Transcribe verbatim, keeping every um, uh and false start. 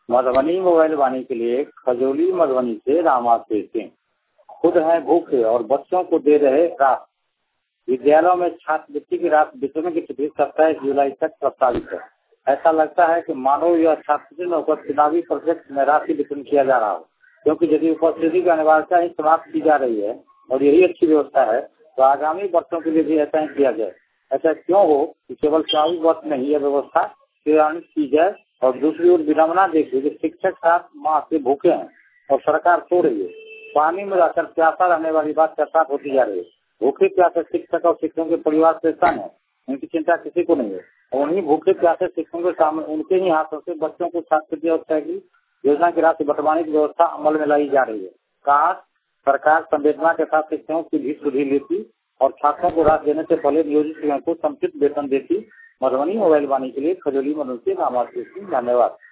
Madhubani mobile वाणी के लिए खजौली मधुबनी से रामाश्री सिंह। खुद हैं भूखे और बच्चों को दे रहे राहत। विद्यालयों में छात्रवृत्ति की राशि वितरण की तिथि सत्ताईस जुलाई तक प्रस्तावित है। ऐसा लगता है कि मानव या छात्रवृत्ति होकर चुनावी प्रोजेक्ट में राशि वितरण किया जा रहा हो, क्योंकि यदि उपस्थिति की अनिवार्यता ही समाप्त की जा रही है और यही अच्छी व्यवस्था है तो आगामी वर्षों के लिए भी ऐसा ही किया जाए। ऐसा क्यों हो कि केवल चुनावी वर्ष में ही यह व्यवस्था क्रियान्वित की जाए। और दूसरी ओर विडम्बना देखिए कि शिक्षक सात माह से भूखे हैं और सरकार सो रही है। पानी में रहकर प्यासा रहने वाली बात चर्चा होती जा रही है। भूखे प्यासे शिक्षक और शिक्षकों के परिवार परेशान है, उनकी चिंता किसी को नहीं है। और उन्हीं भूखे प्यासे शिक्षकों के सामने उनके ही हाथों से बच्चों को छात्रवृत्ति और साइकिल योजना की राशि बंटवाने की व्यवस्था अमल में लाई जा रही है। कहा सरकार संवेदना के साथ शिक्षकों की भी सुधि लेती और छात्रों को राहत देने से पहले नियोजित शिक्षकों को समुचित वेतन देती। मधुबनी मोबाइल वाणी के लिए खजौली मधुबनी से रामाश्री सिंह। धन्यवाद।